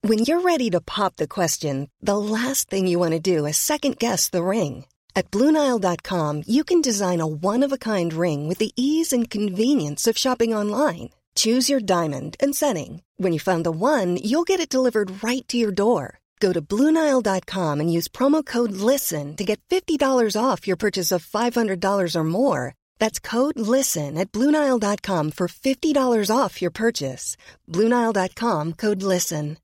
When you're ready to pop the question, the last thing you want to do is second-guess the ring. At BlueNile.com, you can design a one-of-a-kind ring with the ease and convenience of shopping online. Choose your diamond and setting. When you find the one, you'll get it delivered right to your door. Go to BlueNile.com and use promo code LISTEN to get $50 off your purchase of $500 or more. That's code LISTEN at BlueNile.com for $50 off your purchase. BlueNile.com, code LISTEN.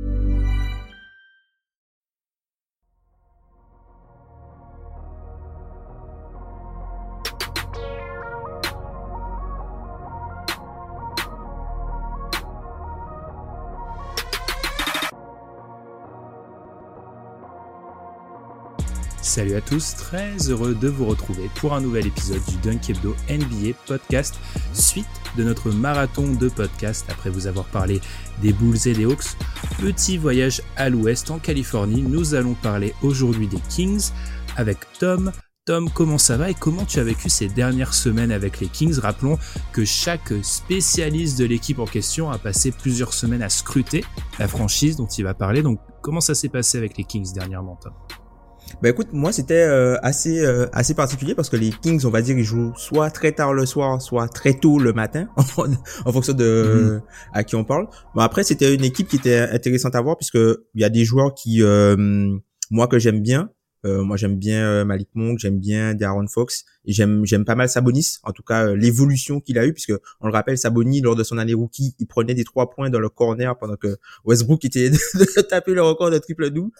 Salut à tous, très heureux de vous retrouver pour un nouvel épisode du Dunk Hebdo NBA Podcast, suite de notre marathon de podcast après vous avoir parlé des Bulls et des Hawks. Petit voyage à l'ouest en Californie, nous allons parler aujourd'hui des Kings avec Tom. Tom, comment ça va et comment tu as vécu ces dernières semaines avec les Kings? Rappelons que chaque spécialiste de l'équipe en question a passé plusieurs semaines à scruter la franchise dont il va parler. Donc comment ça s'est passé avec les Kings dernièrement, Tom? Bah écoute, moi c'était assez particulier parce que les Kings, on va dire, ils jouent soit très tard le soir, soit très tôt le matin en fonction de à qui on parle. Bon, après c'était une équipe qui était intéressante à voir puisque il y a des joueurs qui moi que j'aime bien. Moi j'aime bien Malik Monk, j'aime bien De'Aaron Fox et j'aime pas mal Sabonis, en tout cas l'évolution qu'il a eu, puisque on le rappelle, Sabonis lors de son année rookie, il prenait des 3 points dans le corner pendant que Westbrook était de taper le record de triple-double,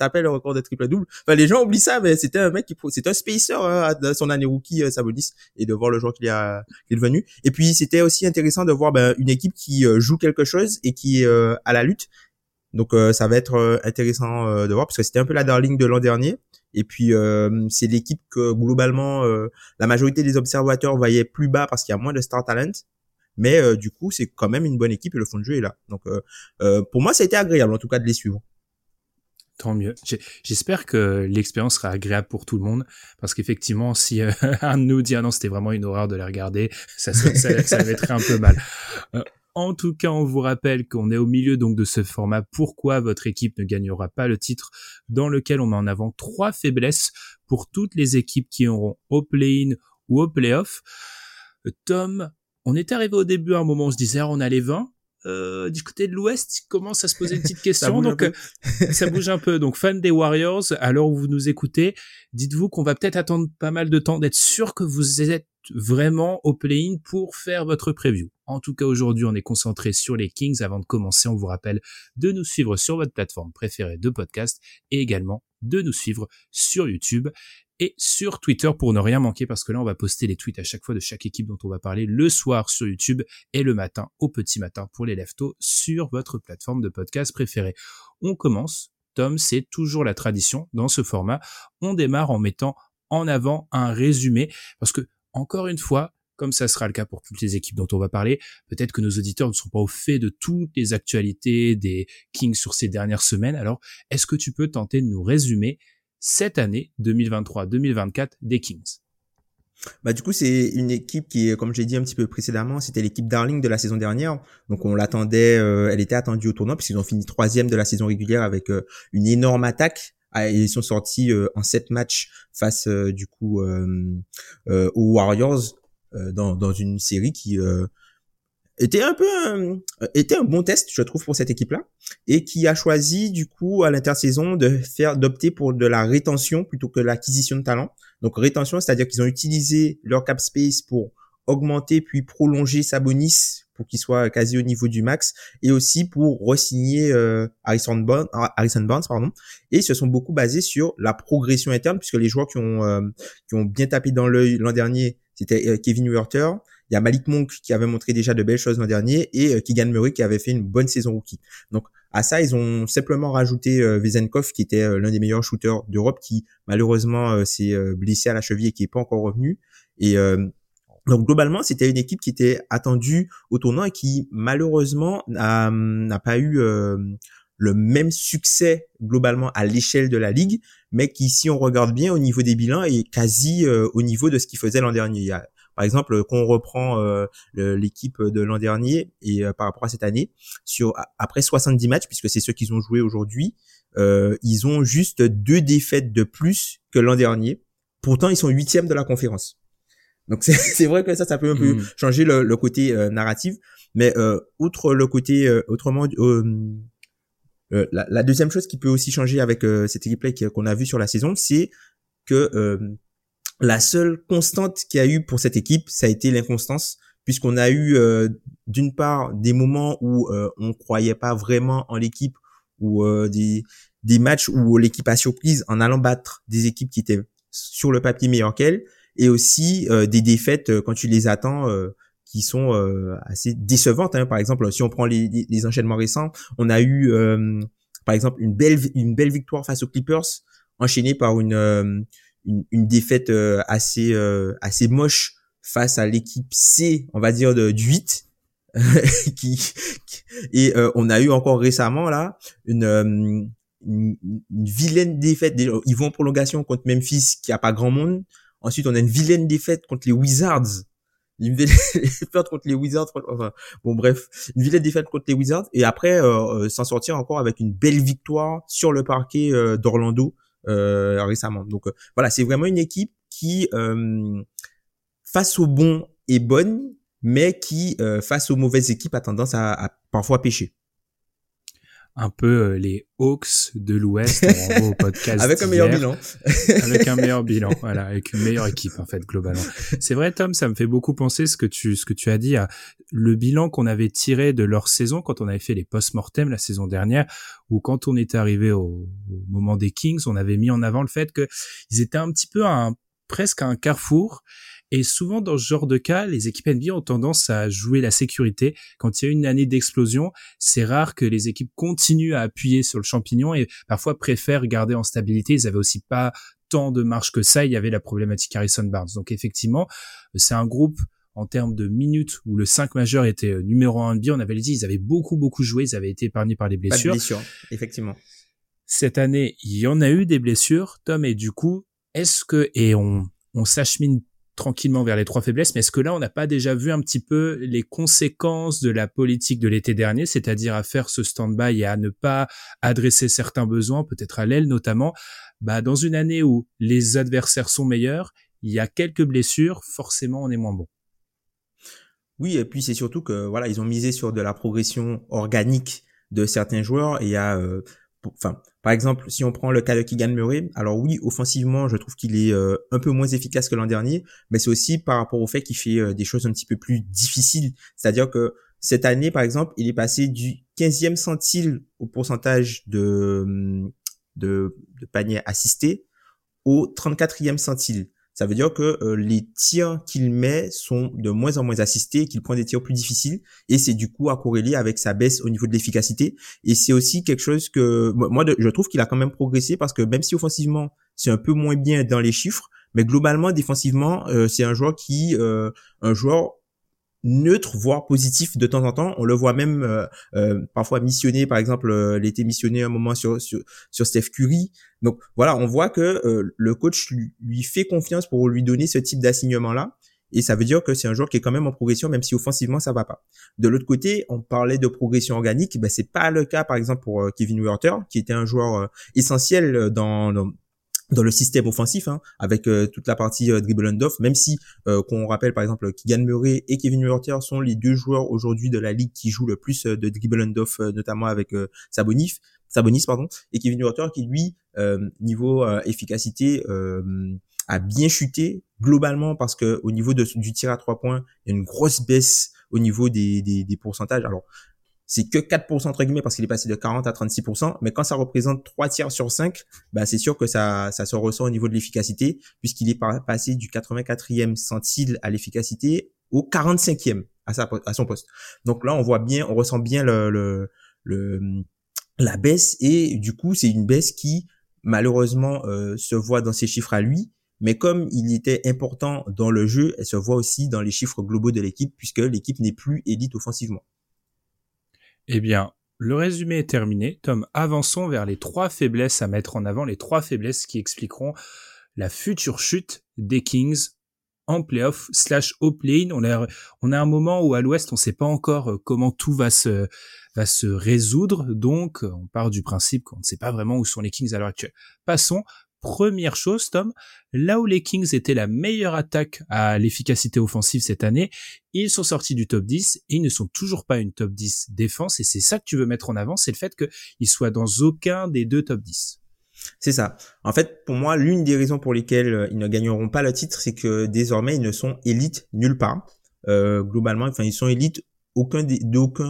enfin les gens oublient ça, mais c'était un mec c'était un spacer dans son année rookie, Sabonis, et de voir le joueur qu'il est devenu. Et puis c'était aussi intéressant de voir une équipe qui joue quelque chose et qui est à la lutte. Donc ça va être intéressant de voir parce que c'était un peu la darling de l'an dernier. Et puis c'est l'équipe que globalement la majorité des observateurs voyaient plus bas parce qu'il y a moins de star talent. Mais du coup c'est quand même une bonne équipe et le fond de jeu est là. Donc pour moi ça a été agréable en tout cas de les suivre. Tant mieux. J'espère que l'expérience sera agréable pour tout le monde, parce qu'effectivement, si un de nous dit « Ah non, c'était vraiment une horreur de les regarder », ça mettrait un peu mal. En tout cas, on vous rappelle qu'on est au milieu donc de ce format. Pourquoi votre équipe ne gagnera pas le titre, dans lequel on met en avant 3 faiblesses pour toutes les équipes qui auront au play-in ou au play-off. Tom, on était arrivé au début à un moment où on se disait on a les 20. Du côté de l'Ouest, il commence à se poser une petite question. Ça bouge un peu. Donc, fan des Warriors, à l'heure où vous nous écoutez, dites-vous qu'on va peut-être attendre pas mal de temps d'être sûr que vous êtes vraiment au play-in pour faire votre preview. En tout cas, aujourd'hui, on est concentré sur les Kings. Avant de commencer, on vous rappelle de nous suivre sur votre plateforme préférée de podcast et également de nous suivre sur YouTube et sur Twitter pour ne rien manquer, parce que là on va poster les tweets à chaque fois de chaque équipe dont on va parler le soir sur YouTube et le matin au petit matin pour les leftos sur votre plateforme de podcast préférée. On commence, Tom, c'est toujours la tradition dans ce format, on démarre en mettant en avant un résumé, parce que encore une fois, comme ça sera le cas pour toutes les équipes dont on va parler, peut-être que nos auditeurs ne sont pas au fait de toutes les actualités des Kings sur ces dernières semaines. Alors, est-ce que tu peux tenter de nous résumer cette année 2023-2024 des Kings? Bah du coup c'est une équipe qui, comme j'ai dit un petit peu précédemment, c'était l'équipe darling de la saison dernière. Donc on l'attendait, elle était attendue au tournoi puisqu'ils ont fini 3e de la saison régulière avec une énorme attaque. Ils sont sortis en 7 matchs face aux Warriors dans une série qui était un bon test, je trouve, pour cette équipe-là, et qui a choisi du coup à l'intersaison d'opter pour de la rétention plutôt que l'acquisition de talent. Donc rétention, c'est-à-dire qu'ils ont utilisé leur cap space pour augmenter puis prolonger Sabonis pour qu'il soit quasi au niveau du max, et aussi pour re-signer Harrison Barnes, et ils se sont beaucoup basés sur la progression interne, puisque les joueurs qui ont bien tapé dans l'œil l'an dernier, c'était Kevin Huerter. Il y a Malik Monk qui avait montré déjà de belles choses l'an dernier et Keegan Murray qui avait fait une bonne saison rookie. Donc à ça, ils ont simplement rajouté Vezenkov qui était l'un des meilleurs shooters d'Europe, qui malheureusement s'est blessé à la cheville et qui est pas encore revenu. Et donc globalement, c'était une équipe qui était attendue au tournoi et qui malheureusement n'a pas eu le même succès globalement à l'échelle de la ligue, mais qui, si on regarde bien au niveau des bilans, est quasi au niveau de ce qu'il faisait l'an dernier. Il y a Par exemple, quand on reprend l'équipe de l'an dernier et par rapport à cette année, après 70 matchs, puisque c'est ceux qu'ils ont joué aujourd'hui, ils ont juste 2 défaites de plus que l'an dernier. Pourtant, ils sont 8e de la conférence. Donc c'est vrai que ça peut un peu changer le côté narratif, mais outre le côté autrement la deuxième chose qui peut aussi changer avec cette équipe-là qu'on a vu sur la saison, c'est que la seule constante qu'il y a eu pour cette équipe, ça a été l'inconstance, puisqu'on a eu d'une part des moments où on croyait pas vraiment en l'équipe, ou des matchs où l'équipe a surprise en allant battre des équipes qui étaient sur le papier meilleures qu'elle, et aussi des défaites quand tu les attends qui sont assez décevantes, hein. Par exemple, si on prend les enchaînements récents, on a eu par exemple une belle victoire face aux Clippers, enchaînée par une défaite assez moche face à l'équipe C, on va dire du 8. Et on a eu encore récemment là une vilaine défaite. Ils vont en prolongation contre Memphis qui a pas grand monde. Ensuite, on a une vilaine défaite contre les Wizards. Une vilaine défaite contre les Wizards. Enfin, bon, bref, une vilaine défaite contre les Wizards. Et après, s'en sortir encore avec une belle victoire sur le parquet d'Orlando récemment. Donc voilà, c'est vraiment une équipe qui, face aux bons est bonne, mais qui, face aux mauvaises équipes, a tendance à parfois pêcher. Un peu les Hawks de l'Ouest, on renvoie au podcast avec un meilleur bilan. Avec un meilleur bilan, voilà, avec une meilleure équipe en fait globalement. C'est vrai Tom, ça me fait beaucoup penser ce que tu as dit à le bilan qu'on avait tiré de leur saison quand on avait fait les post-mortem la saison dernière, où quand on était arrivé au moment des Kings, on avait mis en avant le fait que ils étaient un petit peu presque à un carrefour. Et souvent, dans ce genre de cas, les équipes NBA ont tendance à jouer la sécurité. Quand il y a une année d'explosion, c'est rare que les équipes continuent à appuyer sur le champignon et parfois préfèrent garder en stabilité. Ils avaient aussi pas tant de marge que ça. Il y avait la problématique Harrison Barnes. Donc effectivement, c'est un groupe en termes de minutes où le 5 majeur était numéro 1 NBA. On avait dit, ils avaient beaucoup joué. Ils avaient été épargnés par les blessures. Pas de blessures, effectivement. Cette année, il y en a eu des blessures, Tom, et du coup, on s'achemine tranquillement vers les 3 faiblesses, mais est-ce que là, on n'a pas déjà vu un petit peu les conséquences de la politique de l'été dernier, c'est-à-dire à faire ce stand-by et à ne pas adresser certains besoins, peut-être à l'aile notamment, dans une année où les adversaires sont meilleurs, il y a quelques blessures, forcément, on est moins bon. Oui, et puis c'est surtout que voilà, ils ont misé sur de la progression organique de certains joueurs, et il y a par exemple, si on prend le cas de Keegan Murray, alors oui, offensivement, je trouve qu'il est un peu moins efficace que l'an dernier, mais c'est aussi par rapport au fait qu'il fait des choses un petit peu plus difficiles. C'est-à-dire que cette année, par exemple, il est passé du 15e centile au pourcentage de paniers assistés au 34e centile. Ça veut dire que les tirs qu'il met sont de moins en moins assistés, qu'il prend des tirs plus difficiles, et c'est du coup à corréler avec sa baisse au niveau de l'efficacité. Et c'est aussi quelque chose que moi je trouve qu'il a quand même progressé, parce que même si offensivement c'est un peu moins bien dans les chiffres, mais globalement défensivement c'est un joueur neutre, voire positif de temps en temps. On le voit même parfois missionné, par exemple, il était missionné un moment sur Steph Curry. Donc voilà, on voit que le coach lui fait confiance pour lui donner ce type d'assignement-là. Et ça veut dire que c'est un joueur qui est quand même en progression, même si offensivement ça va pas. De l'autre côté, on parlait de progression organique, c'est pas le cas par exemple pour Kevin Huerter, qui était un joueur essentiel dans le système offensif, hein, avec toute la partie dribble and off, même si qu'on rappelle par exemple Keegan Murray et Kevin Huerter sont les 2 joueurs aujourd'hui de la ligue qui jouent le plus de dribble and off, notamment avec Sabonis, et Kevin Huerter qui lui niveau efficacité a bien chuté globalement, parce que au niveau du tir à 3 points, il y a une grosse baisse au niveau des pourcentages. Alors c'est que 4% entre guillemets, parce qu'il est passé de 40 à 36%, mais quand ça représente 3 tirs sur 5, c'est sûr que ça se ressent au niveau de l'efficacité, puisqu'il est passé du 84e centile à l'efficacité au 45e à son poste. Donc là, on ressent bien la baisse, et du coup, c'est une baisse qui malheureusement se voit dans ses chiffres à lui, mais comme il était important dans le jeu, elle se voit aussi dans les chiffres globaux de l'équipe, puisque l'équipe n'est plus élite offensivement. Eh bien, le résumé est terminé. Tom, avançons vers les 3 faiblesses à mettre en avant, les 3 faiblesses qui expliqueront la future chute des Kings en playoff / au play-in. On a un moment où à l'Ouest, on sait pas encore comment tout va se résoudre. Donc, on part du principe qu'on ne sait pas vraiment où sont les Kings à l'heure actuelle. Passons. Première chose, Tom, là où les Kings étaient la meilleure attaque à l'efficacité offensive cette année, ils sont sortis du top 10 et ils ne sont toujours pas une top 10 défense, et c'est ça que tu veux mettre en avant, c'est le fait qu'ils soient dans aucun des deux top 10. C'est ça. En fait, pour moi, l'une des raisons pour lesquelles ils ne gagneront pas le titre, c'est que désormais, ils ne sont élites nulle part. Globalement, enfin, ils sont élites aucun des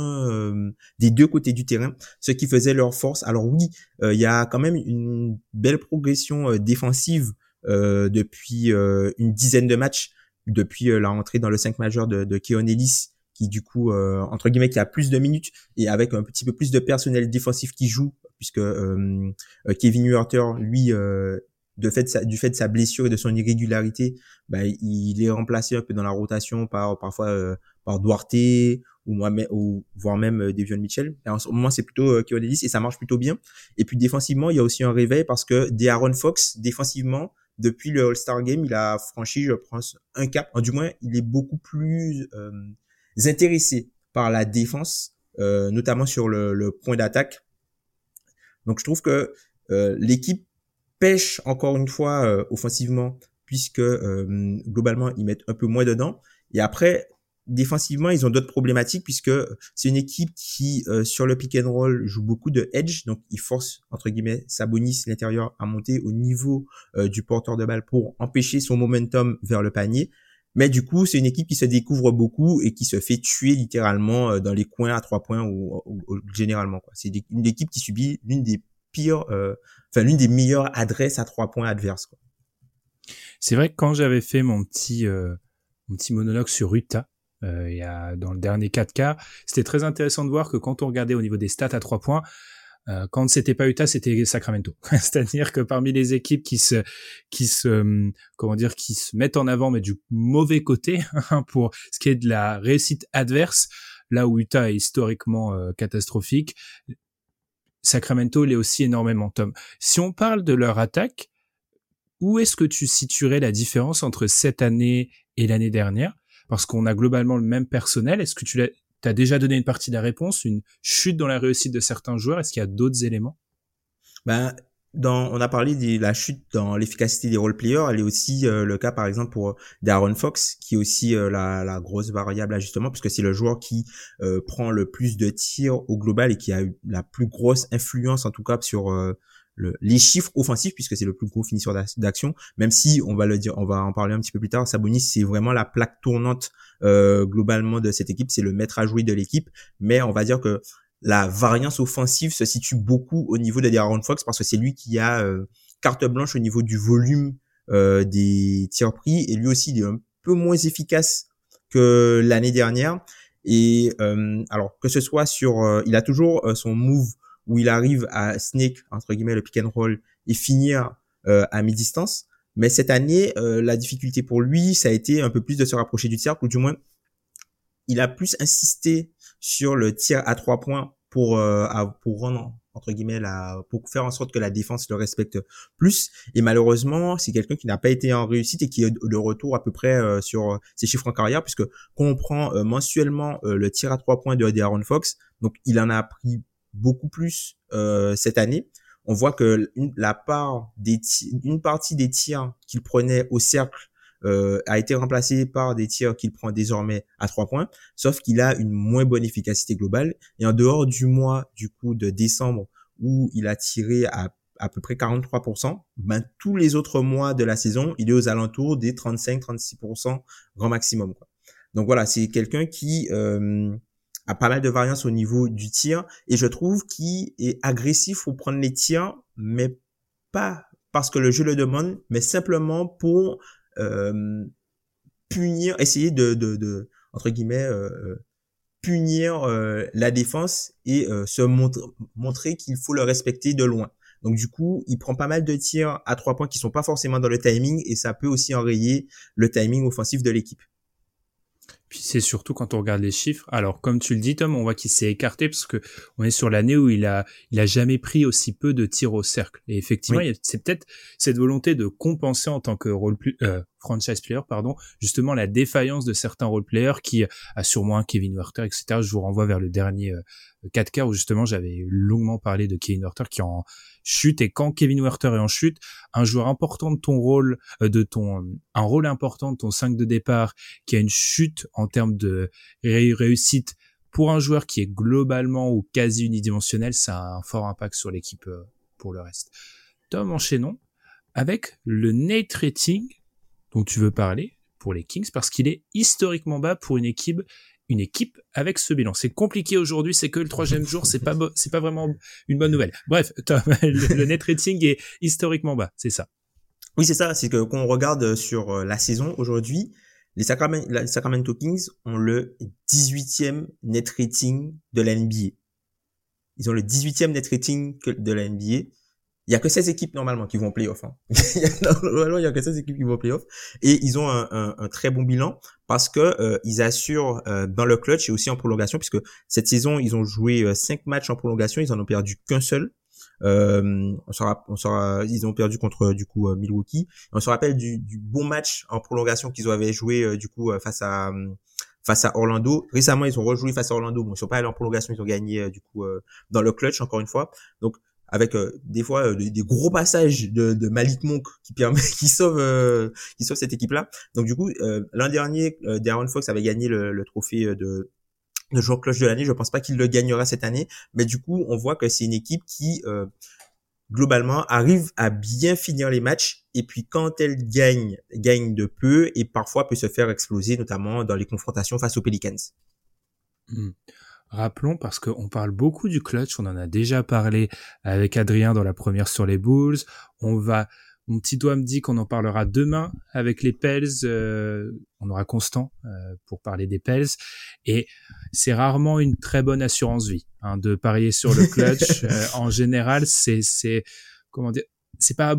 deux côtés du terrain, ce qui faisait leur force. Alors oui, il y a quand même une belle progression défensive depuis une dizaine de matchs, depuis la rentrée dans le 5 majeur de Keon Ellis, qui du coup, entre guillemets, qui a plus de minutes et avec un petit peu plus de personnel défensif qui joue, puisque Kevin Huerter, lui, du fait de sa blessure et de son irrégularité, il est remplacé un peu dans la rotation parfois par Duarte ou voire même Davion Mitchell. Et en ce moment, c'est plutôt Keon Ellis et ça marche plutôt bien. Et puis défensivement, il y a aussi un réveil parce que De'Aaron Fox, défensivement, depuis le All-Star Game, il a franchi, je pense, un cap. Du moins, il est beaucoup plus intéressé par la défense, notamment sur le point d'attaque. Donc, je trouve que l'équipe pêche encore une fois offensivement, puisque globalement, ils mettent un peu moins dedans. Et après, défensivement, ils ont d'autres problématiques, puisque c'est une équipe qui, sur le pick and roll, joue beaucoup de edge. Donc, ils forcent, entre guillemets, Sabonis, l'intérieur, à monter au niveau du porteur de balle pour empêcher son momentum vers le panier. Mais du coup, c'est une équipe qui se découvre beaucoup et qui se fait tuer littéralement dans les coins à 3 points ou généralement, quoi. C'est une équipe qui subit l'une des meilleures adresses à 3 points adverses, quoi. C'est vrai que quand j'avais fait mon petit monologue sur Utah, dans le dernier 4K, c'était très intéressant de voir que quand on regardait au niveau des stats à 3 points, quand c'était pas Utah, c'était Sacramento. C'est-à-dire que parmi les équipes qui se mettent en avant, mais du mauvais côté, pour ce qui est de la réussite adverse, là où Utah est historiquement catastrophique, Sacramento l'est aussi énormément, Tom. Si on parle de leur attaque, où est-ce que tu situerais la différence entre cette année et l'année dernière? Parce qu'on a globalement le même personnel. Est-ce que t'as déjà donné une partie de la réponse, une chute dans la réussite de certains joueurs? Est-ce qu'il y a d'autres éléments? On a parlé de la chute dans l'efficacité des role-players. Elle est aussi le cas, par exemple, pour De'Aaron Fox, qui est aussi la grosse variable ajustement, puisque c'est le joueur qui prend le plus de tirs au global et qui a eu la plus grosse influence, en tout cas, sur les chiffres offensifs, puisque c'est le plus gros finisseur d'action. Même si, on va en parler un petit peu plus tard, Sabonis, c'est vraiment la plaque tournante globalement de cette équipe. C'est le maître à jouer de l'équipe. Mais on va dire que la variance offensive se situe beaucoup au niveau de De'Aaron Fox parce que c'est lui qui a carte blanche au niveau du volume des tirs pris et lui aussi il est un peu moins efficace que l'année dernière et alors que ce soit il a toujours son move où il arrive à snake entre guillemets le pick and roll et finir à mi-distance, mais cette année la difficulté pour lui ça a été un peu plus de se rapprocher du cercle ou du moins il a plus insisté sur le tir à 3 points pour rendre entre guillemets pour faire en sorte que la défense le respecte plus et malheureusement c'est quelqu'un qui n'a pas été en réussite et qui est de retour à peu près sur ses chiffres en carrière puisque quand on prend mensuellement le tir à 3 points de De'Aaron Fox, donc il en a pris beaucoup plus cette année. On voit que une partie des tirs qu'il prenait au cercle a été remplacé par des tirs qu'il prend désormais à 3 points, sauf qu'il a une moins bonne efficacité globale. Et en dehors du mois, du coup, de décembre, où il a tiré à peu près 43%, tous les autres mois de la saison, il est aux alentours des 35-36% grand maximum, quoi. Donc voilà, c'est quelqu'un qui a pas mal de variance au niveau du tir, et je trouve qu'il est agressif pour prendre les tirs, mais pas parce que le jeu le demande, mais simplement pour essayer de entre guillemets punir la défense et se montrer qu'il faut le respecter de loin. Donc du coup, il prend pas mal de tirs à 3 points qui sont pas forcément dans le timing et ça peut aussi enrayer le timing offensif de l'équipe. Puis c'est surtout quand on regarde les chiffres. Alors comme tu le dis Tom, on voit qu'il s'est écarté parce que on est sur l'année où il a jamais pris aussi peu de tirs au cercle. Et effectivement, oui. C'est peut-être cette volonté de compenser en tant que franchise players, justement la défaillance de certains role players qui a sûrement un Kevin Huerter, etc. Je vous renvoie vers le dernier 4K où justement j'avais longuement parlé de Kevin Huerter qui est en chute, et quand Kevin Huerter est en chute, un joueur important de ton rôle, un rôle important de ton 5 de départ qui a une chute en termes de réussite pour un joueur qui est globalement ou quasi unidimensionnel, ça a un fort impact sur l'équipe pour le reste. Tom, enchaînons avec le net rating dont tu veux parler pour les Kings, parce qu'il est historiquement bas pour une équipe avec ce bilan. C'est compliqué aujourd'hui, c'est que le 3e jour, c'est pas vraiment une bonne nouvelle. Bref, Tom, le net rating est historiquement bas, c'est ça. Oui, c'est ça, c'est que quand on regarde sur la saison aujourd'hui, les Sacramento Kings ont le 18e net rating de la NBA. Ils ont le 18e net rating de la NBA. Il y a que 16 équipes normalement qui vont en play-off. Hein. Normalement, il y a que 16 équipes qui vont en play-off. Et ils ont un très bon bilan parce que ils assurent dans le clutch et aussi en prolongation, puisque cette saison, ils ont joué 5 matchs en prolongation. Ils en ont perdu qu'un seul. Ils ont perdu contre du coup Milwaukee. On se rappelle du bon match en prolongation qu'ils avaient joué du coup face à Orlando. Récemment, ils ont rejoué face à Orlando. Bon, ils sont pas allés en prolongation, ils ont gagné du coup dans le clutch encore une fois. Donc avec des fois des gros passages de Malik Monk qui sauve cette équipe là. Donc du coup l'an dernier De'Aaron Fox avait gagné le trophée de joueur clutch de l'année. Je pense pas qu'il le gagnera cette année, mais du coup on voit que c'est une équipe qui globalement arrive à bien finir les matchs, et puis quand elle gagne de peu et parfois peut se faire exploser, notamment dans les confrontations face aux Pelicans. Rappelons, parce qu'on parle beaucoup du clutch, on en a déjà parlé avec Adrien dans la première sur les Bulls. Mon petit doigt me dit qu'on en parlera demain avec les Pels. On aura Constant pour parler des Pels. Et c'est rarement une très bonne assurance vie de parier sur le clutch. En général, c'est comment dire, c'est pas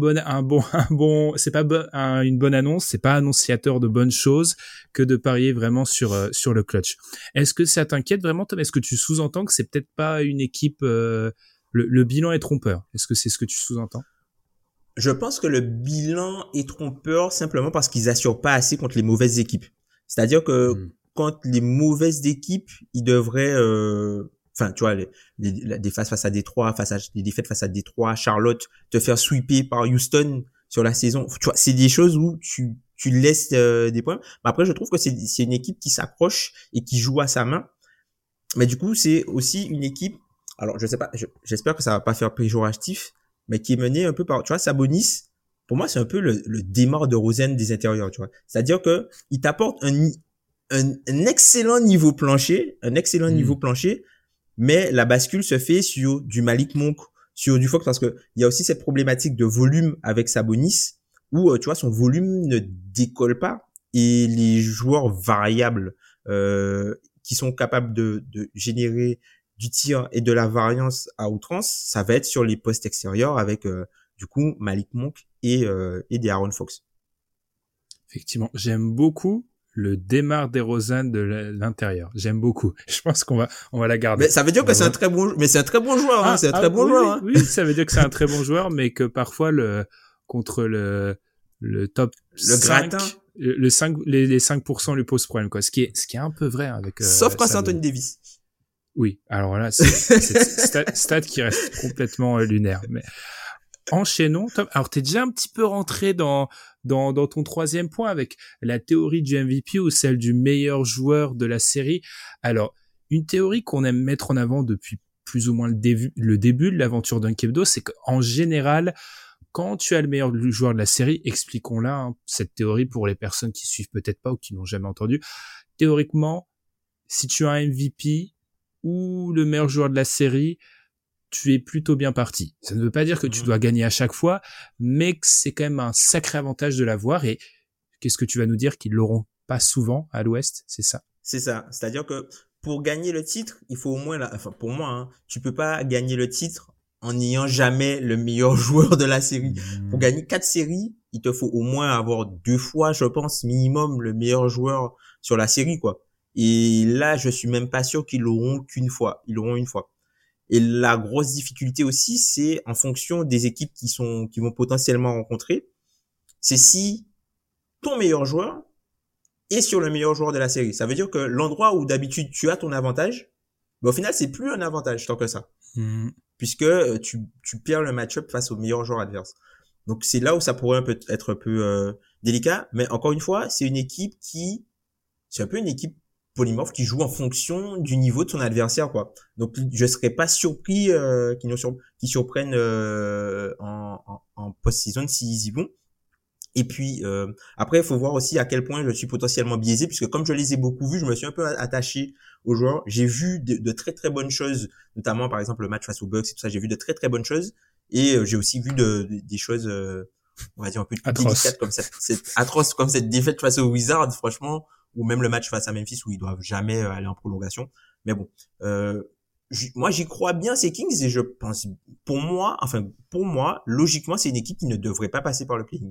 une bonne annonce, c'est pas annonciateur de bonnes choses que de parier vraiment sur le clutch. Est-ce que ça t'inquiète vraiment, Tom? Est-ce que tu sous-entends que c'est peut-être pas une équipe le bilan est trompeur? Est-ce que c'est ce que tu sous-entends? Je pense que le bilan est trompeur simplement parce qu'ils assurent pas assez contre les mauvaises équipes. C'est-à-dire que contre les mauvaises équipes, ils devraient tu vois, des défaites face à Détroit, des défaites face à Détroit, Charlotte, te faire sweeper par Houston sur la saison. Tu vois, c'est des choses où tu laisses des points. Mais après, je trouve que c'est une équipe qui s'accroche et qui joue à sa main. Mais du coup, c'est aussi une équipe, alors je sais pas, j'espère que ça va pas faire péjoratif, mais qui est menée un peu par, tu vois, Sabonis. Pour moi, c'est un peu le DeMar DeRozan des intérieurs, tu vois. C'est-à-dire que il t'apporte un excellent niveau plancher, mais la bascule se fait sur du Malik Monk, sur du Fox, parce que il y a aussi cette problématique de volume avec Sabonis, où tu vois, son volume ne décolle pas, et les joueurs variables qui sont capables de générer du tir et de la variance à outrance, ça va être sur les postes extérieurs avec du coup Malik Monk et De'Aaron Fox. Effectivement, j'aime beaucoup le DeMar DeRozan de l'intérieur. J'aime beaucoup. Je pense qu'on va la garder. Mais ça veut dire que c'est un très bon joueur, hein. C'est un très bon joueur, hein. Oui, ça veut dire que c'est un très bon joueur, mais que parfois contre le top le 5, gratin, les 5% lui posent problème, quoi. Ce qui est un peu vrai avec sauf quand c'est Anthony Davis. Oui, alors là, c'est stat qui reste complètement lunaire. Mais enchaînons, Tom. Alors, t'es déjà un petit peu rentré dans ton troisième point avec la théorie du MVP ou celle du meilleur joueur de la série. Alors, une théorie qu'on aime mettre en avant depuis plus ou moins le début de l'aventure d'un Kebdo, c'est qu'en général, quand tu as le meilleur joueur de la série, expliquons-la, cette théorie pour les personnes qui suivent peut-être pas ou qui n'ont jamais entendu. Théoriquement, si tu as un MVP ou le meilleur joueur de la série, tu es plutôt bien parti. Ça ne veut pas dire que tu dois gagner à chaque fois, mais que c'est quand même un sacré avantage de l'avoir. Et qu'est-ce que tu vas nous dire qu'ils l'auront pas souvent à l'Ouest, c'est ça? C'est ça. C'est-à-dire que pour gagner le titre, il faut au moins pour moi, tu peux pas gagner le titre en n'ayant jamais le meilleur joueur de la série. Pour gagner 4 séries, il te faut au moins avoir 2 fois, je pense, minimum le meilleur joueur sur la série, quoi. Et là, je suis même pas sûr qu'ils l'auront qu'une fois. Ils l'auront une fois. Et la grosse difficulté aussi, c'est en fonction des équipes qui vont potentiellement rencontrer. C'est si ton meilleur joueur et sur le meilleur joueur de la série. Ça veut dire que l'endroit où d'habitude tu as ton avantage, au final, c'est plus un avantage tant que ça. Puisque tu perds le match-up face au meilleur joueur adverse. Donc c'est là où ça pourrait être un peu délicat, mais encore une fois, c'est un peu une équipe polymorphe qui joue en fonction du niveau de son adversaire, quoi. Donc je serais pas surpris qu'ils surprennent en post-season s'ils y vont. Et puis après, il faut voir aussi à quel point je suis potentiellement biaisé, puisque comme je les ai beaucoup vus, je me suis un peu attaché aux joueurs. J'ai vu de très très bonnes choses, notamment par exemple le match face aux Bucks et tout ça. J'ai vu de très très bonnes choses, et j'ai aussi vu des choses, on va dire un peu délicates comme cette atroce comme cette défaite face aux Wizards, franchement, ou même le match face à Memphis où ils doivent jamais aller en prolongation. Mais bon, moi j'y crois bien ces Kings, et je pense, pour moi, logiquement, c'est une équipe qui ne devrait pas passer par le play-in.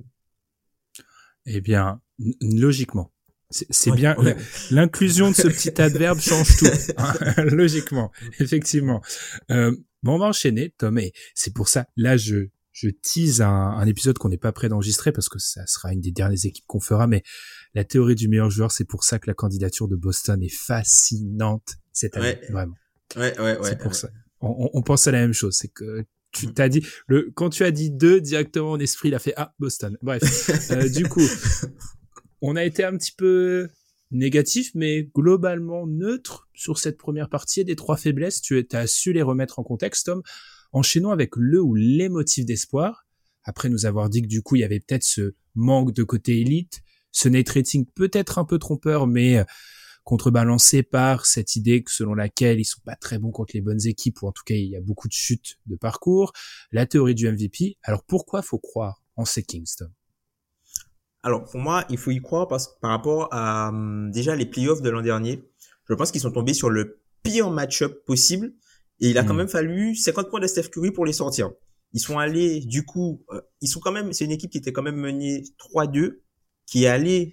Eh bien, logiquement. C'est Ouais, bien, ouais. l'inclusion de ce petit adverbe change tout. Hein, logiquement, effectivement. Bon, on va enchaîner, Tom, et c'est pour ça, là, je tease un épisode qu'on n'est pas prêt d'enregistrer parce que ça sera une des dernières équipes qu'on fera, mais la théorie du meilleur joueur, c'est pour ça que la candidature de Boston est fascinante cette année, Ouais. vraiment. Ouais. C'est pour ça. On pense à la même chose, c'est que tu t'as dit, quand tu as dit 2, directement en esprit, il a fait, Boston. Bref. Du coup, on a été un petit peu négatif, mais globalement neutre sur cette première partie. Des 3 faiblesses, tu as su les remettre en contexte, Tom. Enchaînons avec le ou les motifs d'espoir. Après nous avoir dit que du coup, il y avait peut-être ce manque de côté élite, ce net rating peut-être un peu trompeur, mais contrebalancé par cette idée que selon laquelle ils sont pas très bons contre les bonnes équipes, ou en tout cas, il y a beaucoup de chutes de parcours. La théorie du MVP. Alors, pourquoi faut croire en ces Kings, Tom? Alors, pour moi, il faut y croire parce que par rapport à déjà les playoffs de l'an dernier, je pense qu'ils sont tombés sur le pire match-up possible, et il a quand même fallu 50 points de Steph Curry pour les sortir. Ils sont allés, du coup, c'est une équipe qui était quand même menée 3-2, qui est allée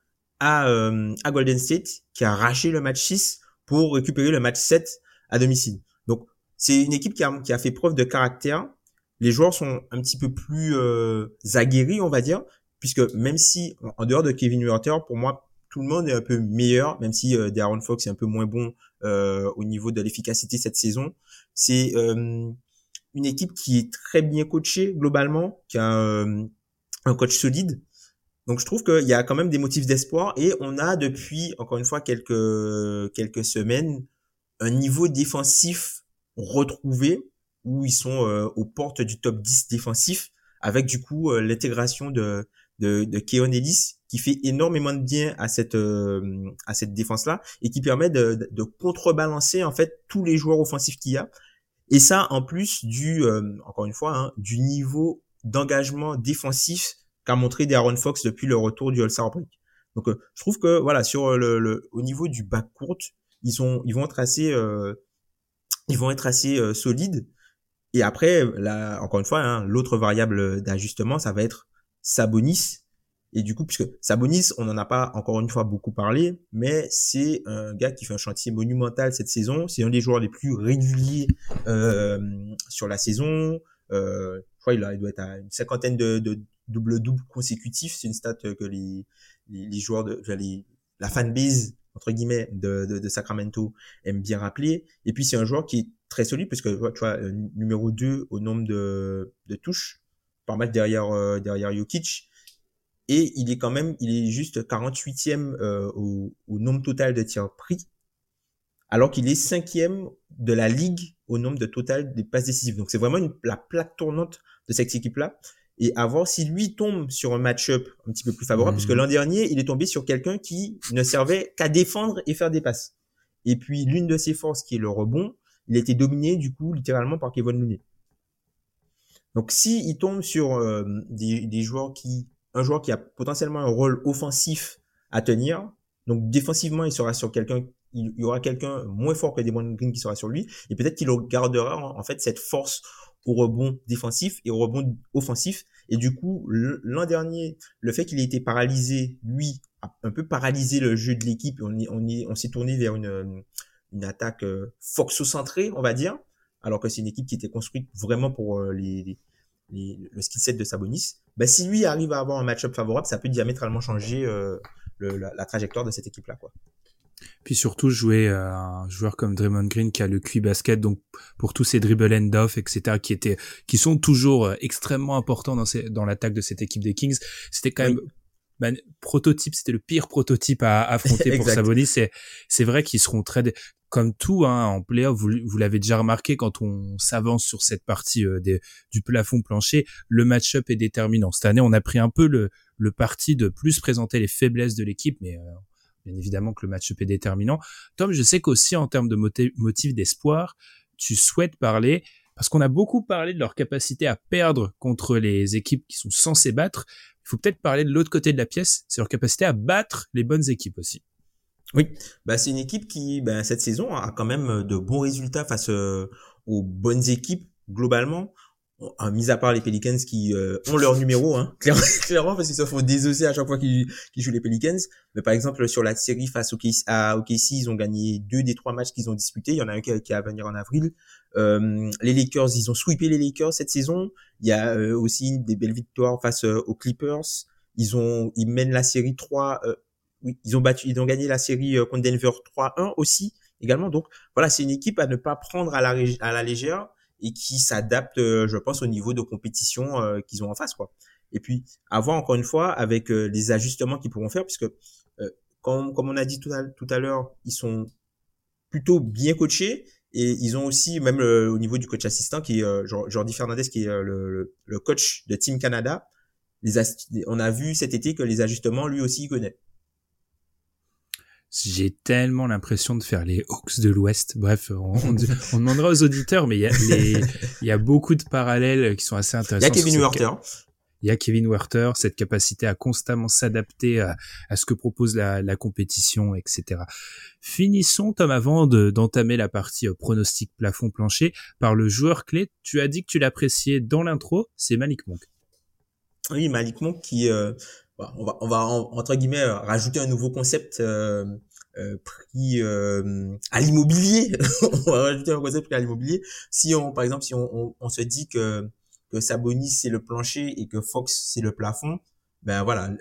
à Golden State, qui a arraché le match 6 pour récupérer le match 7 à domicile. Donc, c'est une équipe qui a fait preuve de caractère. Les joueurs sont un petit peu plus aguerris, on va dire, puisque même si, en dehors de Kevin Huerter, pour moi, tout le monde est un peu meilleur, même si De'Aaron Fox est un peu moins bon au niveau de l'efficacité cette saison. C'est une équipe qui est très bien coachée globalement, qui a un coach solide. Donc je trouve qu'il y a quand même des motifs d'espoir, et on a depuis, encore une fois, quelques semaines, un niveau défensif retrouvé où ils sont aux portes du top 10 défensif, avec du coup l'intégration de Keon Ellis, qui fait énormément de bien à cette défense-là, et qui permet de contrebalancer en fait tous les joueurs offensifs qu'il y a. Et ça, en plus encore une fois, du niveau d'engagement défensif qu'a montré De'Aaron Fox depuis le retour du All-Star break. Donc, je trouve que voilà, sur au niveau du backcourt, ils vont être assez solides. Et après, là, encore une fois, l'autre variable d'ajustement, ça va être Sabonis. Et du coup, puisque Sabonis, on n'en a pas encore une fois beaucoup parlé, mais c'est un gars qui fait un chantier monumental cette saison. C'est un des joueurs les plus réguliers sur la saison. Je crois il doit être à une 50aine de double-double consécutifs. C'est une stat que les joueurs la fanbase entre guillemets de Sacramento aime bien rappeler. Et puis c'est un joueur qui est très solide, puisque tu vois numéro 2 au nombre de touches par match derrière Jokic. Et il est juste 48e au nombre total de tirs pris, alors qu'il est 5e de la ligue au nombre de total des passes décisives. Donc c'est vraiment la plaque tournante de cette équipe-là. Et à voir si lui tombe sur un match-up un petit peu plus favorable, puisque l'an dernier, il est tombé sur quelqu'un qui ne servait qu'à défendre et faire des passes. Et puis l'une de ses forces, qui est le rebond, il a été dominé du coup littéralement par Kevon Looney. Donc si il tombe sur des joueurs un joueur qui a potentiellement un rôle offensif à tenir, donc défensivement il y aura quelqu'un moins fort que Draymond Green qui sera sur lui, et peut-être qu'il gardera en fait cette force au rebond défensif et au rebond offensif. Et du coup, l'an dernier, le fait qu'il ait été paralysé, lui, a un peu paralysé le jeu de l'équipe. On s'est tourné vers une attaque foxo-centrée, on va dire, alors que c'est une équipe qui était construite vraiment pour les le skill set de Sabonis, ben si lui arrive à avoir un match-up favorable, ça peut diamétralement changer la trajectoire de cette équipe-là, quoi. Puis surtout jouer un joueur comme Draymond Green qui a le QI basket, donc pour tous ces dribble end off, etc., qui sont toujours extrêmement importants dans l'attaque de cette équipe des Kings. C'était quand même prototype, c'était le pire prototype à affronter pour Sabonis. C'est vrai qu'ils seront comme tout en playoff, vous l'avez déjà remarqué, quand on s'avance sur cette partie du plafond plancher, le match-up est déterminant. Cette année, on a pris un peu le parti de plus présenter les faiblesses de l'équipe, mais bien évidemment que le match-up est déterminant. Tom, je sais qu'aussi en termes de motifs d'espoir, tu souhaites parler, parce qu'on a beaucoup parlé de leur capacité à perdre contre les équipes qui sont censées battre. Il faut peut-être parler de l'autre côté de la pièce, c'est leur capacité à battre les bonnes équipes aussi. Oui, c'est une équipe qui, cette saison, a quand même de bons résultats face aux bonnes équipes globalement. Mis à part les Pelicans qui ont leur numéro, clairement, parce qu'ils se font désosser à chaque fois qu'ils jouent les Pelicans. Mais par exemple, sur la série face à OKC, ils ont gagné 2 des 3 matchs qu'ils ont disputés. Il y en a un qui va venir en avril. Les Lakers, ils ont sweepé les Lakers cette saison. Il y a aussi des belles victoires face aux Clippers. Ils mènent la série 3. Ils ont gagné la série contre Denver 3-1 aussi également. Donc voilà, c'est une équipe à ne pas prendre à la légère, et qui s'adapte, je pense, au niveau de compétition qu'ils ont en face, quoi. Et puis, à voir encore une fois avec les ajustements qu'ils pourront faire, puisque comme on a dit tout à l'heure, ils sont plutôt bien coachés, et ils ont aussi, même au niveau du coach assistant, qui est Jordi Fernandez, qui est le coach de Team Canada, on a vu cet été que les ajustements, lui aussi, il connaît. J'ai tellement l'impression de faire les Hawks de l'Ouest. Bref, on demandera aux auditeurs, mais il y a beaucoup de parallèles qui sont assez intéressants. Il y a Kevin Huerter, cette capacité à constamment s'adapter à ce que propose la compétition, etc. Finissons, Tom, avant d'entamer la partie pronostic plafond-plancher, par le joueur clé. Tu as dit que tu l'appréciais dans l'intro, c'est Malik Monk. Oui, Malik Monk qui... on va entre guillemets rajouter un nouveau concept pris à l'immobilier. On va rajouter un concept pris à l'immobilier. Par exemple, si on se dit que Sabonis c'est le plancher et que Fox c'est le plafond, voilà,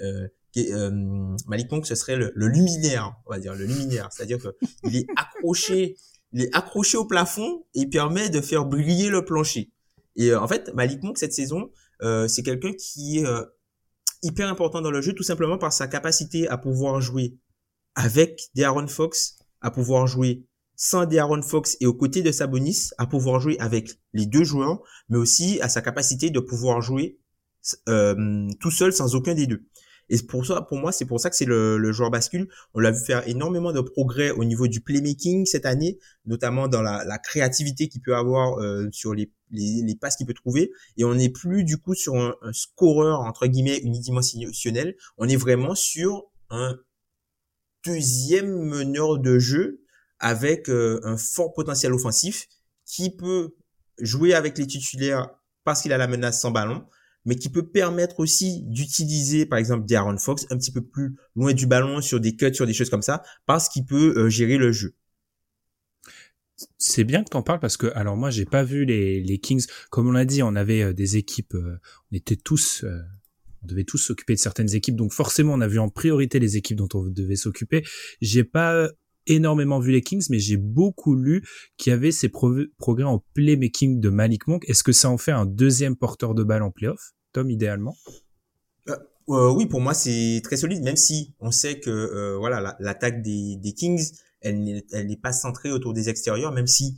Malik Monk ce serait le luminaire, on va dire le luminaire, c'est-à-dire que il est accroché au plafond et permet de faire briller le plancher. Et en fait, Malik Monk cette saison, c'est quelqu'un qui est hyper important dans le jeu, tout simplement par sa capacité à pouvoir jouer avec De'Aaron Fox, à pouvoir jouer sans De'Aaron Fox et aux côtés de Sabonis, à pouvoir jouer avec les deux joueurs, mais aussi à sa capacité de pouvoir jouer tout seul sans aucun des deux. Et pour moi, c'est pour ça que c'est le joueur bascule. On l'a vu faire énormément de progrès au niveau du playmaking cette année, notamment dans la créativité qu'il peut avoir sur les passes qu'il peut trouver. Et on n'est plus du coup sur un scoreur entre guillemets unidimensionnel. On est vraiment sur un deuxième meneur de jeu avec un fort potentiel offensif qui peut jouer avec les titulaires parce qu'il a la menace sans ballon, mais qui peut permettre aussi d'utiliser, par exemple, De'Aaron Fox un petit peu plus loin du ballon sur des cuts, sur des choses comme ça, parce qu'il peut gérer le jeu. C'est bien que t'en parles parce que, alors moi, j'ai pas vu les Kings. Comme on l'a dit, on avait des équipes, on devait tous s'occuper de certaines équipes, donc forcément, on a vu en priorité les équipes dont on devait s'occuper. J'ai pas énormément vu les Kings, mais j'ai beaucoup lu qu'il y avait ces progrès en playmaking de Malik Monk. Est-ce que ça en fait un deuxième porteur de balle en playoff, Tom, idéalement? Oui, pour moi, c'est très solide, même si on sait que l'attaque des Kings, elle n'est pas centrée autour des extérieurs, même si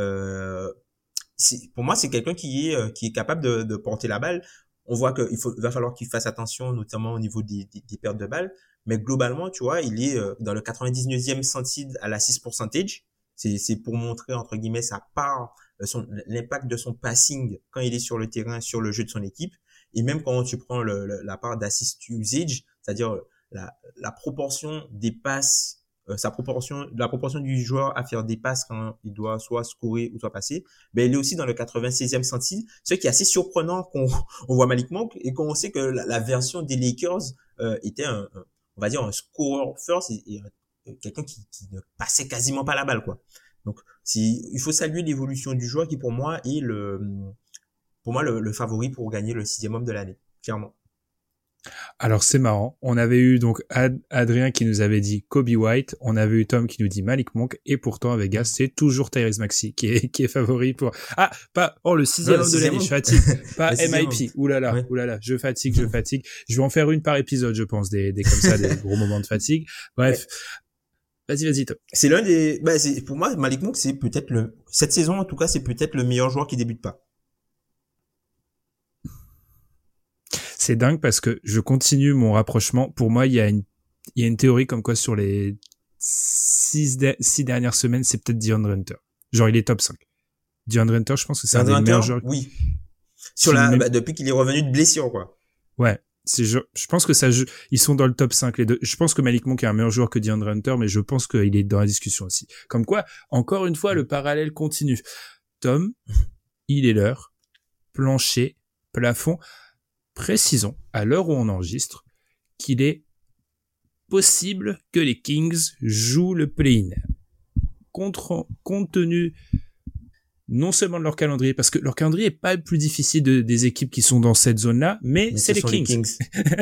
pour moi, c'est quelqu'un qui est capable de porter la balle. On voit qu'il va falloir qu'il fasse attention, notamment au niveau des pertes de balles. Mais globalement, tu vois, il est dans le 99e centile à l'assist percentage. C'est pour montrer, entre guillemets, sa part, l'impact de son passing quand il est sur le terrain, sur le jeu de son équipe. Et même quand tu prends la part d'assist usage, c'est-à-dire la proportion des passes, la proportion du joueur à faire des passes quand il doit soit scorer ou soit passer, il est aussi dans le 96e centile, ce qui est assez surprenant qu'on voit Malik Monk et qu'on sait que la version des Lakers était on va dire un scorer first et quelqu'un qui ne passait quasiment pas la balle, quoi. Donc il faut saluer l'évolution du joueur qui pour moi est pour moi le favori pour gagner le 6e homme de l'année, clairement. Alors c'est marrant, on avait eu donc Adrien qui nous avait dit Kobe White, on avait eu Tom qui nous dit Malik Monk, et pourtant à Vegas c'est toujours Tyrese Maxey qui est favori pour le 6e homme de l'année, je fatigue, pas MIP, oulala, je fatigue, je vais en faire une par épisode je pense, des comme ça, des gros moments de fatigue, bref. Vas-y Tom. C'est pour moi Malik Monk c'est peut-être cette saison en tout cas c'est peut-être le meilleur joueur qui débute pas. C'est dingue parce que je continue mon rapprochement. Pour moi, il y a une théorie comme quoi sur les 6 dernières semaines, c'est peut-être DeAndre Hunter. Genre, il est top 5. DeAndre Hunter, je pense que c'est un des meilleurs joueurs. Oui. Depuis qu'il est revenu de blessure, quoi. Ouais. Je pense que ils sont dans le top 5, les deux. Je pense que Malik Monk est un meilleur joueur que DeAndre Hunter, mais je pense qu'il est dans la discussion aussi. Comme quoi, encore une fois, le parallèle continue. Tom, il est l'heure. Plancher, plafond. Précisons, à l'heure où on enregistre, qu'il est possible que les Kings jouent le play-in. Compte tenu non seulement de leur calendrier, parce que leur calendrier est pas le plus difficile des équipes qui sont dans cette zone-là, mais c'est les Kings.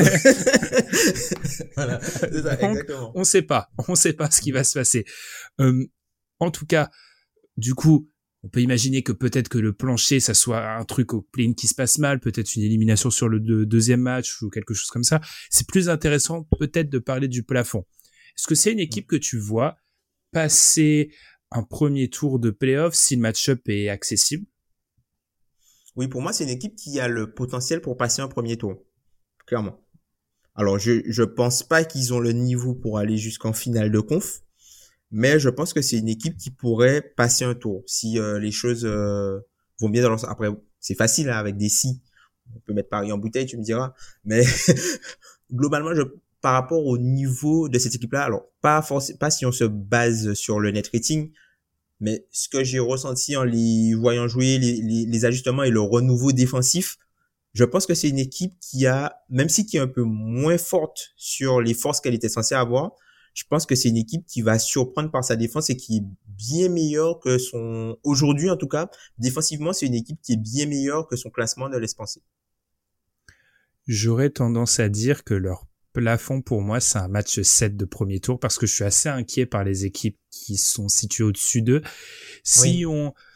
Voilà, c'est ça, exactement. On sait pas ce qui va se passer. En tout cas, du coup, on peut imaginer que peut-être que le plancher, ça soit un truc au play-in qui se passe mal, peut-être une élimination sur le deuxième match ou quelque chose comme ça. C'est plus intéressant peut-être de parler du plafond. Est-ce que c'est une équipe que tu vois passer un premier tour de play-off si le match-up est accessible? Oui, pour moi, c'est une équipe qui a le potentiel pour passer un premier tour. Clairement. Alors, je pense pas qu'ils ont le niveau pour aller jusqu'en finale de conf. Mais je pense que c'est une équipe qui pourrait passer un tour si les choses vont bien dans leur sens. Après, c'est facile hein, avec des si. On peut mettre Paris en bouteille, tu me diras. Mais globalement, par rapport au niveau de cette équipe-là, alors pas si on se base sur le net rating, mais ce que j'ai ressenti en les voyant jouer, les ajustements et le renouveau défensif, je pense que c'est une équipe qui même si qui est un peu moins forte sur les forces qu'elle était censée avoir, je pense que c'est une équipe qui va surprendre par sa défense et qui est bien meilleure que aujourd'hui en tout cas, défensivement, c'est une équipe qui est bien meilleure que son classement ne laisse penser. J'aurais tendance à dire que leur plafond pour moi, c'est un match 7 de premier tour parce que je suis assez inquiet par les équipes qui sont situées au-dessus d'eux. Si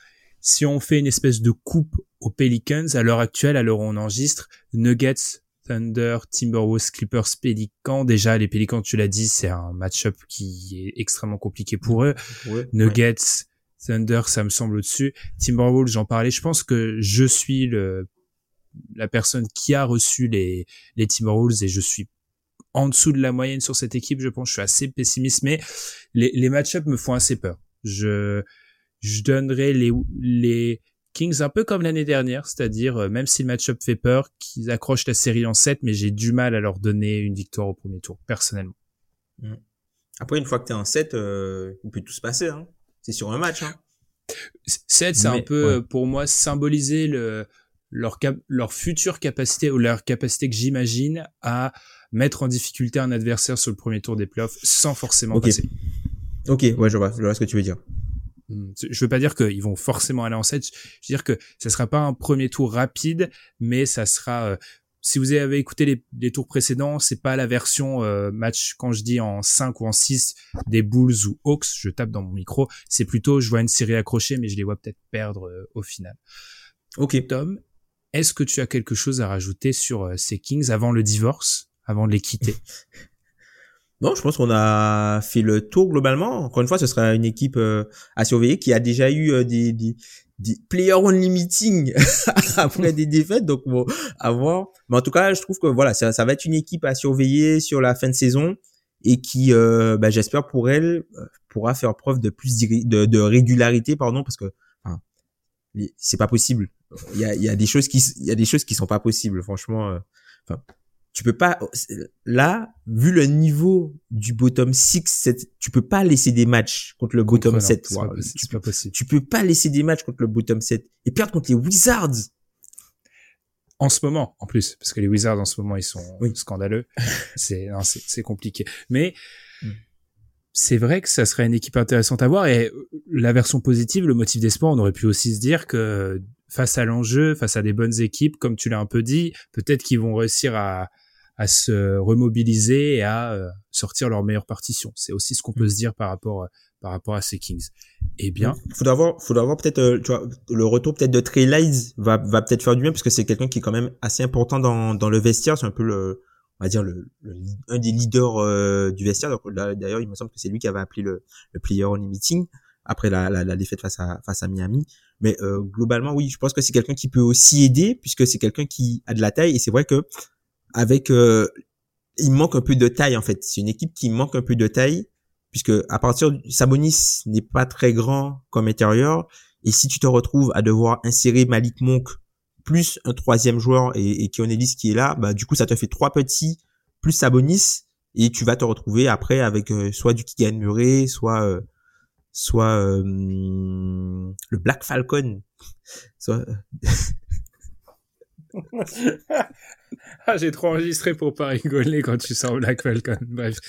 on fait une espèce de coupe aux Pelicans, à l'heure actuelle, à l'heure où on enregistre, Nuggets, Thunder, Timberwolves, Clippers, Pelicans. Déjà, les Pelicans, tu l'as dit, c'est un match-up qui est extrêmement compliqué pour eux. Ouais, Nuggets, Thunder, ça me semble au-dessus. Timberwolves, j'en parlais. Je pense que je suis la personne qui a reçu les Timberwolves et je suis en dessous de la moyenne sur cette équipe. Je pense, je suis assez pessimiste, mais les match-up me font assez peur. Je donnerais les Kings un peu comme l'année dernière, c'est-à-dire même si le match-up fait peur, qu'ils accrochent la série en 7, mais j'ai du mal à leur donner une victoire au premier tour, personnellement. Après, une fois que t'es en 7, il peut tout se passer, hein. C'est sur un match, hein. 7, c'est un peu, pour moi, symboliser leur future capacité ou leur capacité que j'imagine à mettre en difficulté un adversaire sur le premier tour des playoffs sans forcément passer. Ok, ouais, je vois ce que tu veux dire. Je veux pas dire qu'ils vont forcément aller en 7, je veux dire que ça sera pas un premier tour rapide, mais ça sera si vous avez écouté les tours précédents, c'est pas la version match quand je dis en 5 ou en 6 des Bulls ou Hawks, je tape dans mon micro, c'est plutôt je vois une série accrochée mais je les vois peut-être perdre au final. OK, Tom, est-ce que tu as quelque chose à rajouter sur ces Kings avant le divorce, avant de les quitter? Non, je pense qu'on a fait le tour globalement. Encore une fois, ce sera une équipe à surveiller qui a déjà eu des player only meetings après des défaites, donc bon, à voir. Mais en tout cas, je trouve que voilà, ça va être une équipe à surveiller sur la fin de saison et qui, j'espère pour elle, pourra faire preuve de plus de régularité, parce que c'est pas possible. Il y a des choses qui sont pas possibles, franchement. Tu peux pas, là, vu le niveau du bottom 6, tu peux pas laisser des matchs contre le bottom 7. C'est pas possible. Tu peux pas laisser des matchs contre le bottom 7 et perdre contre les Wizards. En ce moment, en plus, parce que les Wizards, en ce moment, ils sont scandaleux. C'est compliqué. Mais, c'est vrai que ça serait une équipe intéressante à voir et la version positive, le motif d'espoir, on aurait pu aussi se dire que face à l'enjeu, face à des bonnes équipes, comme tu l'as un peu dit, peut-être qu'ils vont réussir à se remobiliser et à sortir leur meilleure partition. C'est aussi ce qu'on peut se dire par rapport à ces Kings. Eh bien, faudra voir peut-être tu vois, le retour peut-être de Trey Lyles va peut-être faire du bien, parce que c'est quelqu'un qui est quand même assez important dans le vestiaire. C'est un peu on va dire un des leaders du vestiaire. Donc là, d'ailleurs, il me semble que c'est lui qui avait appelé le player only meeting après la défaite face à Miami. Mais globalement, oui, je pense que c'est quelqu'un qui peut aussi aider, puisque c'est quelqu'un qui a de la taille, et c'est vrai que avec il manque un peu de taille en fait. C'est une équipe qui manque un peu de taille, puisque à partir Sabonis n'est pas très grand comme intérieur, et si tu te retrouves à devoir insérer Malik Monk plus un troisième joueur et Keon Ellis qui est là, bah du coup ça te fait 3 petits plus Sabonis, et tu vas te retrouver après avec soit du Keegan Murray, soit le Black Falcon, soit j'ai trop enregistré pour pas rigoler quand tu sors Black Falcon. Bref.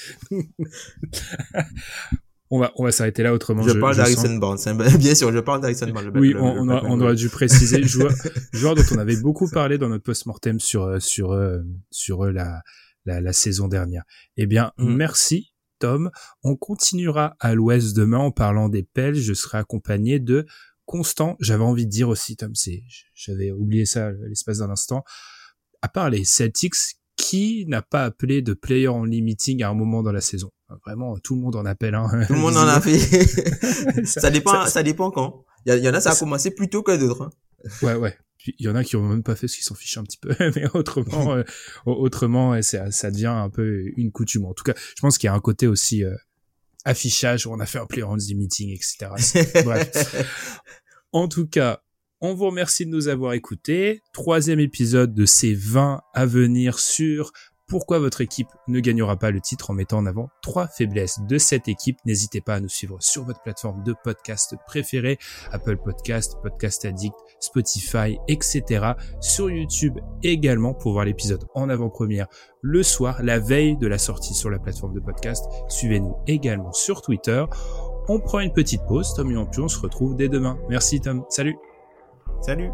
On va s'arrêter là, autrement. Je parle d'Harrison Barnes. Bien sûr, je parle d'Harrison Barnes. Oui, on aurait dû préciser. Joueur dont on avait beaucoup parlé dans notre post-mortem sur la saison dernière. Eh bien, merci, Tom. On continuera à l'Ouest demain en parlant des Pels. Je serai accompagné de Constant. J'avais envie de dire aussi, Tom, j'avais oublié ça l'espace d'un instant. À part les Celtics, qui n'a pas appelé de player only meeting à un moment dans la saison? Vraiment, tout le monde en appelle un. Tout le monde en a fait. ça dépend quand. Il y en a, ça a commencé plus tôt que d'autres. Hein. Ouais. Puis, il y en a qui ont même pas fait, parce qu'ils s'en fichent un petit peu. Mais autrement, ça devient un peu une coutume. En tout cas, je pense qu'il y a un côté aussi, affichage où on a fait un player only meeting, etc. Bref. En tout cas, on vous remercie de nous avoir écoutés. 3e épisode de ces 20 à venir sur pourquoi votre équipe ne gagnera pas le titre, en mettant en avant 3 faiblesses de cette équipe. N'hésitez pas à nous suivre sur votre plateforme de podcast préférée, Apple Podcast, Podcast Addict, Spotify, etc. Sur YouTube également pour voir l'épisode en avant-première le soir, la veille de la sortie sur la plateforme de podcast. Suivez-nous également sur Twitter. On prend une petite pause, Tom et Ampu, on se retrouve dès demain. Merci Tom, salut. Salut.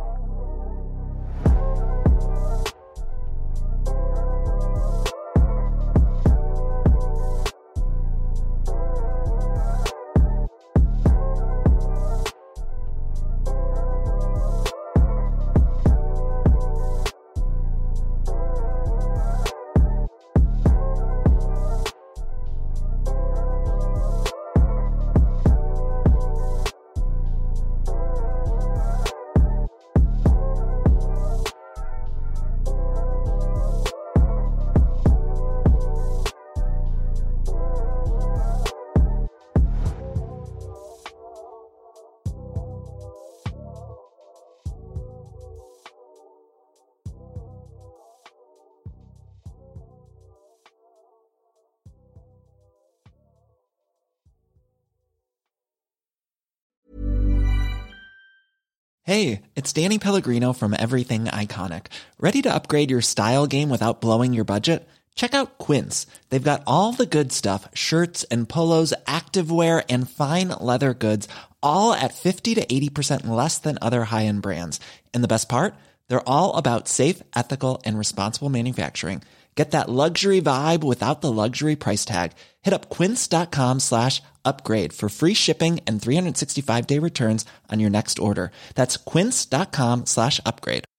Hey, it's Danny Pellegrino from Everything Iconic. Ready to upgrade your style game without blowing your budget? Check out Quince. They've got all the good stuff, shirts and polos, activewear, and fine leather goods, all at 50 to 80% less than other high-end brands. And the best part? They're all about safe, ethical, and responsible manufacturing. Get that luxury vibe without the luxury price tag. Hit up quince.com/upgrade for free shipping and 365-day returns on your next order. That's quince.com/upgrade.